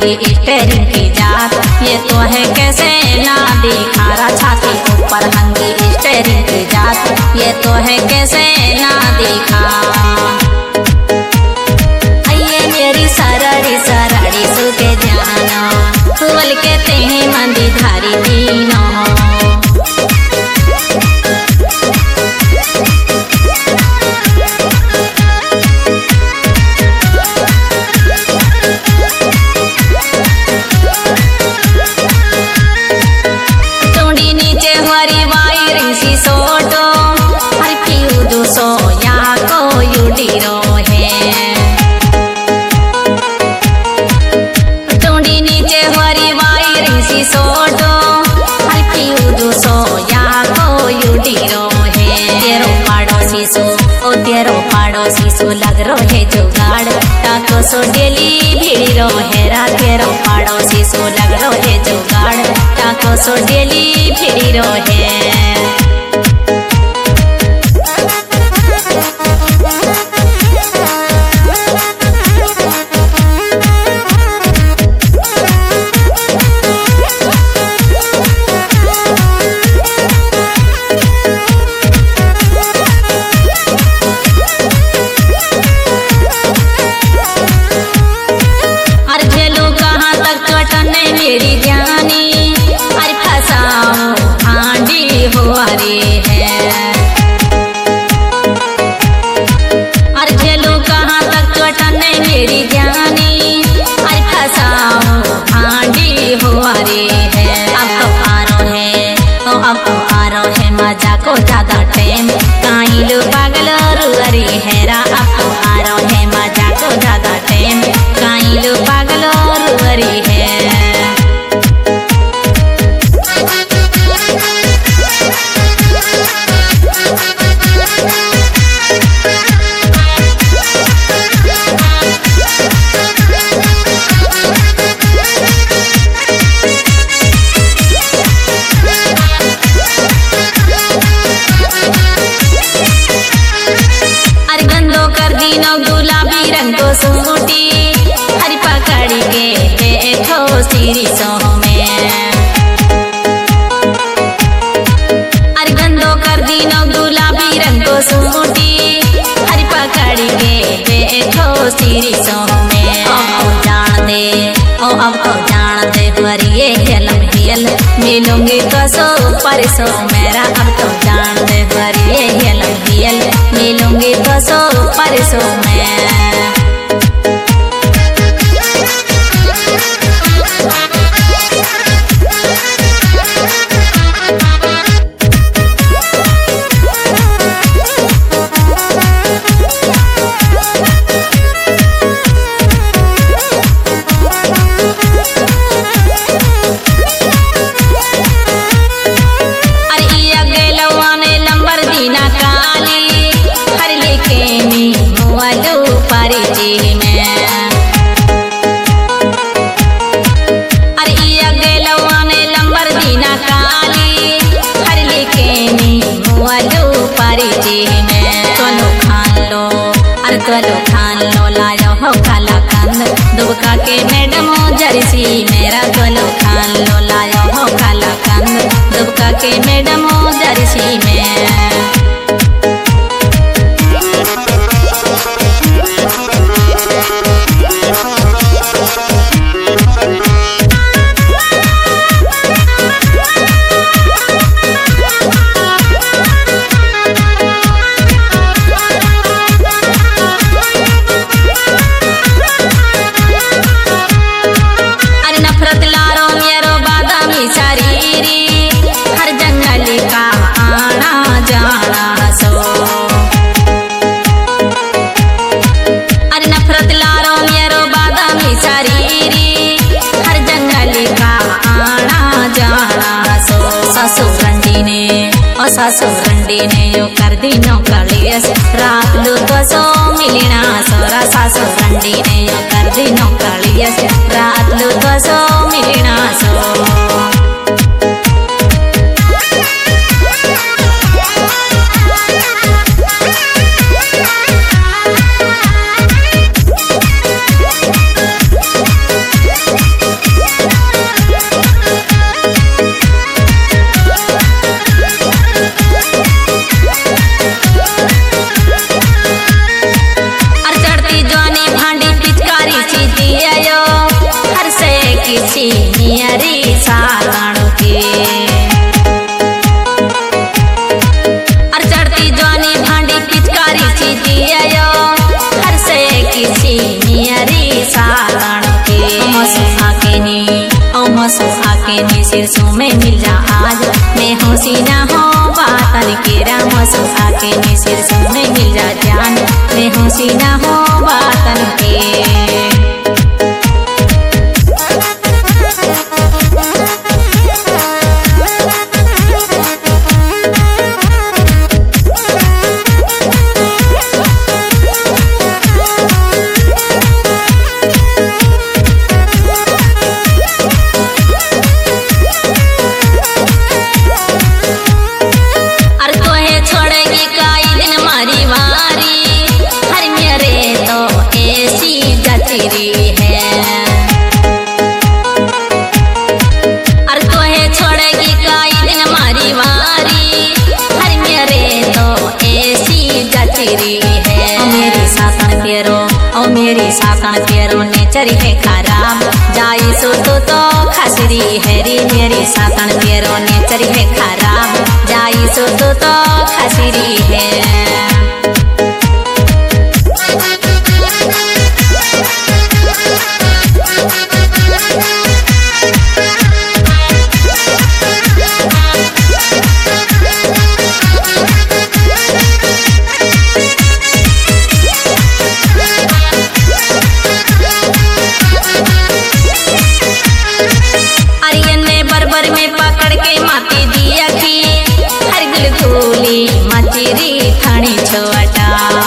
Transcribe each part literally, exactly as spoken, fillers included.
हंगी steering की जात, ये तो है कैसे ना दिखा रहा छाती ऊपर हंगी स्टेरिंग की जात, ये तो है कैसे ना दिखा। आइए मेरी सरड़ी सरड़ी सुके जाना, फूल के तेहे मंदी धारी दीनो। सोटो हर क्यों दो सो या को युडीरो है, टोंडी नीचे हरी वायरिंग सी सोटो हर क्यों दो सो या को युडीरो है। तेरो पाड़ोसी सो ओ तेरो पाड़ोसी सो लग रो है जुगाड़, टाको सो डेली भीड़ो है रा। तेरो पाड़ोसी सो लग रो है जुगाड़, टाको सो डेली भीड़ो है। मेरी जानी अरे फसाओ हांडी हो अरे है, अरे झेलो कहाँ तक चटन मेरी जानी अरे फसाओ हांडी हो अरे है। अब तो आ रो है ओ अब तो आ रो है मजा को ज्यादा टाइम काई लो पागल रुअरी है रा। अब तो आ रो है मजा को ज्यादा टाइम काई लो पागल रुअरी है। गुलाबी रंग को सूटी हरी पकड़ी के देखो सीरीसों में, अरे गंदो कर दीनो गुलाबी रंग को सूटी हरी पकड़ी के देखो सीरीसों में। अब तो जान दे ओ अब तो जान दे भरिए हेलम हेल मिलूंगी तो सो परसों मेरा। अब तो जान दे भरिए हेलम हेल मिलूंगी तो सो परसों में। गलो खान लो लायो हो काला कंद दुबका के मैडम जर्सी मेरा। गलो खान लो लायो हो काला कंद दुबका के मैडम जर्सी में। सासु रंडी ने यो कर दीनो कलियस रात लो तो सो मिलना सोरा। सासु रंडी ने यो कर दीनो कलियस रात लो तो सो मिलना सो। किसी नियरी सागण के और चढ़ती जवानी भांडी पिचकारी चीती आयो हर से किसी नियरी सागण के मसु आके नी ओ मसु आके नी सिरसों में मिल जा आज मैं होशी ना हो बातन केरा मसु आके नी सिरसों में मिल जा जान मैं होशी ना हो बातन के मेरी साकण पेरो ने चरी है खराब जाई सो तो तो खसरी हैरी मेरी साकण पेरो ने चरी है खराब जाई सो तो तो खसरी है मचरी थानी छोटा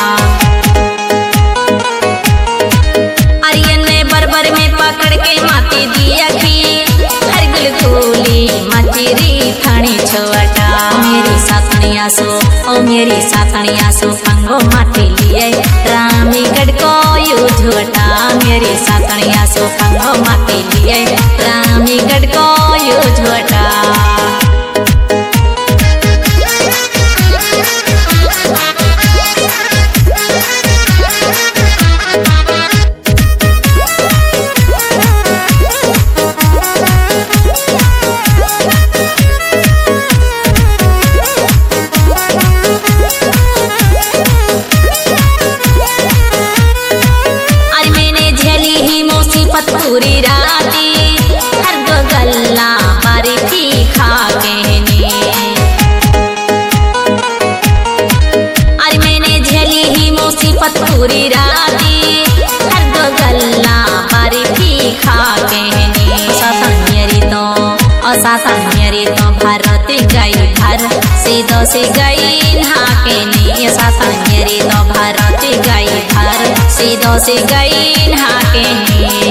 अरियन में बरबर में पकड़ के माती दिया की हर गुल खोली मचरी थानी छोटा मेरी सातनिया सो ओ मेरी सातनिया सो पंगो माटी लिए रामी गढ़ को यू झोटा मेरी सातनिया सो पंगो माटी लिए रामी गढ़ को यू झोटा पूरी राती हर दो गल्ला बारी थी खा के नी अरे मैंने झेली ही मुसीबत पूरी राती हर दो गल्ला बारी थी खा के नी सासन मेरी तो और सासन मेरी तो भारत गई भर सीधो सी गई नहा के नी सासन मेरी तो भारत गई भर सीधो सी गई नहा के नी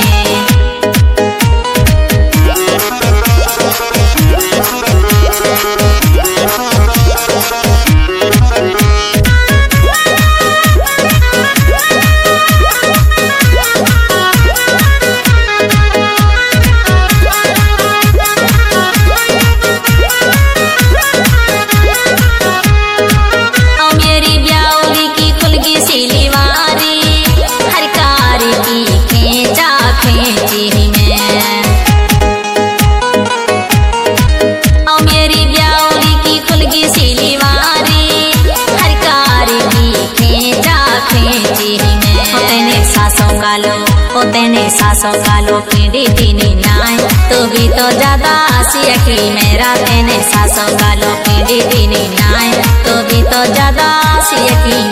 तेने सासों कालो पीढ़ी पीनी नाय तो भी तो ज्यादा सियकी मेरा तेने सासों कालो पीढ़ी पीनी नाय तो भी तो ज्यादा सियकी